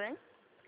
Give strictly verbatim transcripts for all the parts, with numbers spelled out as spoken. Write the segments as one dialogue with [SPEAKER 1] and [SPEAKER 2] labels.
[SPEAKER 1] né?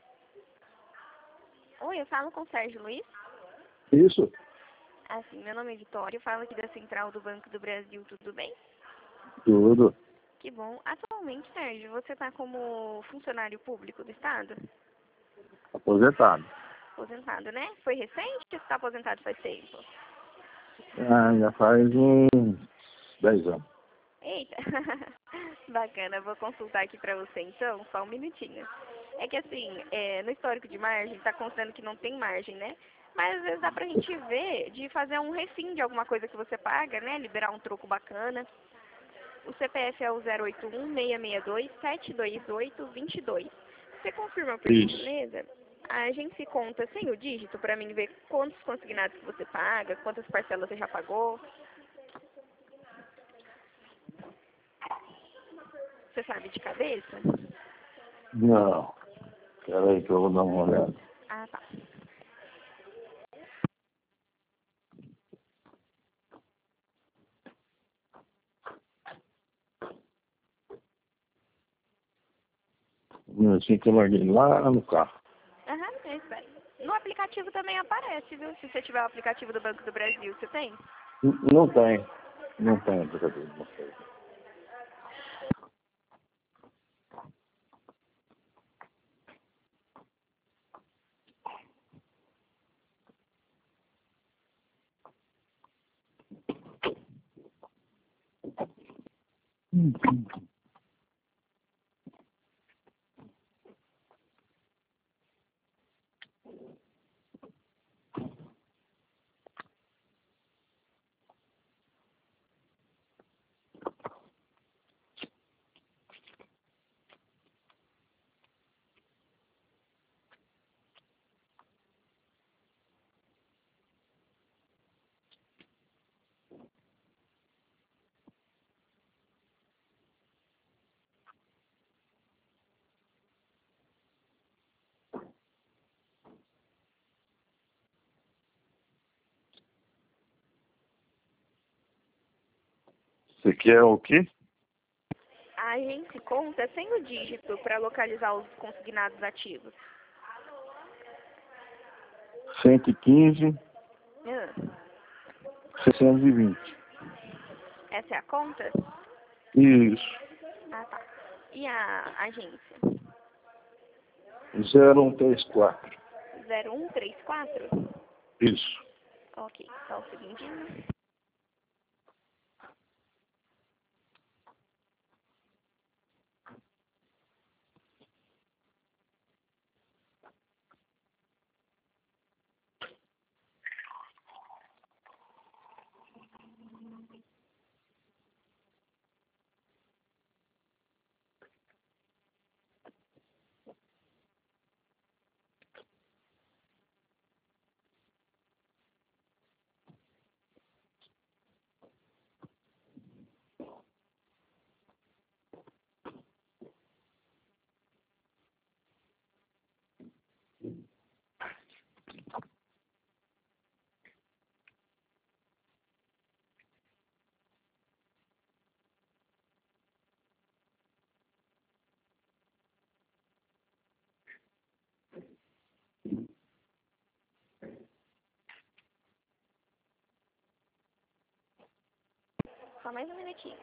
[SPEAKER 1] Oi, eu falo com o Sérgio Luiz.
[SPEAKER 2] Isso,
[SPEAKER 1] Assim, meu nome é Vitória, eu falo aqui da Central do Banco do Brasil, tudo bem?
[SPEAKER 2] tudo.
[SPEAKER 1] Que bom. Atualmente, Sérgio, você está como funcionário público do Estado?
[SPEAKER 2] Aposentado.
[SPEAKER 1] Aposentado, né? Foi recente ou você está aposentado faz tempo?
[SPEAKER 2] Ah, já faz uns dez anos.
[SPEAKER 1] Eita, bacana, vou consultar aqui para você então, só um minutinho. É que assim, é, no histórico de margem, está constando que não tem margem, né? Mas às vezes dá pra gente ver de fazer um refim de alguma coisa que você paga, né? Liberar um troco bacana. O C P F é o zero oito um, seis seis dois, sete dois oito, dois dois. Você confirma, por
[SPEAKER 2] Isso.
[SPEAKER 1] gentileza? A gente se conta sem o dígito para mim ver quantos consignados que você paga, quantas parcelas você já pagou. Você sabe de cabeça?
[SPEAKER 2] Não. Peraí que eu vou dar uma olhada.
[SPEAKER 1] Ah, tá.
[SPEAKER 2] Um minutinho que eu larguei lá no carro.
[SPEAKER 1] Aham, é isso aí. No aplicativo também aparece, viu? Se você tiver o aplicativo do Banco do Brasil, você tem?
[SPEAKER 2] N- Não tem. Não tem aplicativo. Não sei. Hum, hum. Você quer o quê?
[SPEAKER 1] A gente conta sem o dígito para localizar os consignados ativos.
[SPEAKER 2] cento e quinze,
[SPEAKER 1] Ah,
[SPEAKER 2] seiscentos e vinte.
[SPEAKER 1] essa é a conta?
[SPEAKER 2] Isso.
[SPEAKER 1] Ah, tá. E a agência?
[SPEAKER 2] zero um três quatro.
[SPEAKER 1] zero um três quatro?
[SPEAKER 2] Isso.
[SPEAKER 1] Ok, só um segundinho. Só mais um minutinho.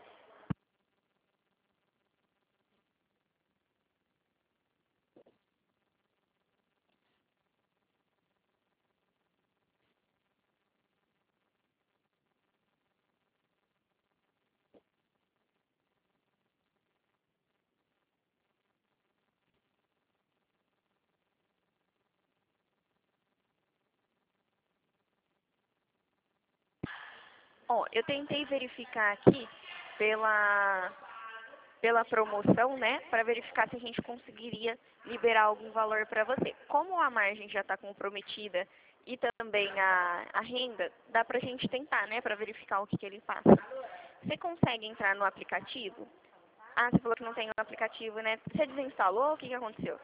[SPEAKER 1] Ó, eu tentei verificar aqui pela, pela promoção, né? Para verificar se a gente conseguiria liberar algum valor para você. Como a margem já está comprometida e também a, a renda, dá para a gente tentar, né? Para verificar o que, que ele passa. Você consegue entrar no aplicativo? Ah, você falou que não tem o aplicativo, né? Você desinstalou? O que, que aconteceu?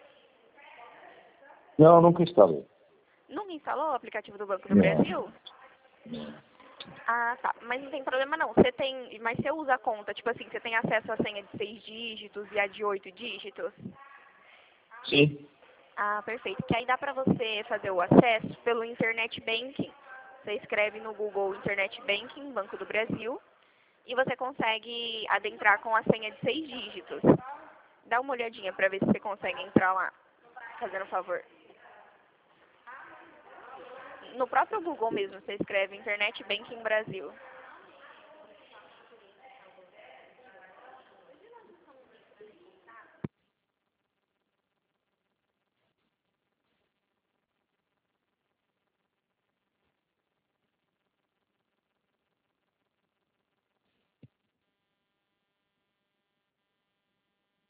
[SPEAKER 2] Não, nunca instalei.
[SPEAKER 1] Nunca instalou o aplicativo do Banco do
[SPEAKER 2] Não.
[SPEAKER 1] Brasil? Ah, tá. Mas não tem problema não. Você tem, mas você usa a conta, tipo assim, você tem acesso à senha de seis dígitos e a de oito dígitos?
[SPEAKER 2] Sim.
[SPEAKER 1] Ah, perfeito. Que aí dá para você fazer o acesso pelo Internet Banking. Você escreve no Google Internet Banking, Banco do Brasil, e você consegue adentrar com a senha de seis dígitos. Dá uma olhadinha para ver se você consegue entrar lá, fazendo um favor. No próprio Google mesmo, você escreve Internet Banking Brasil.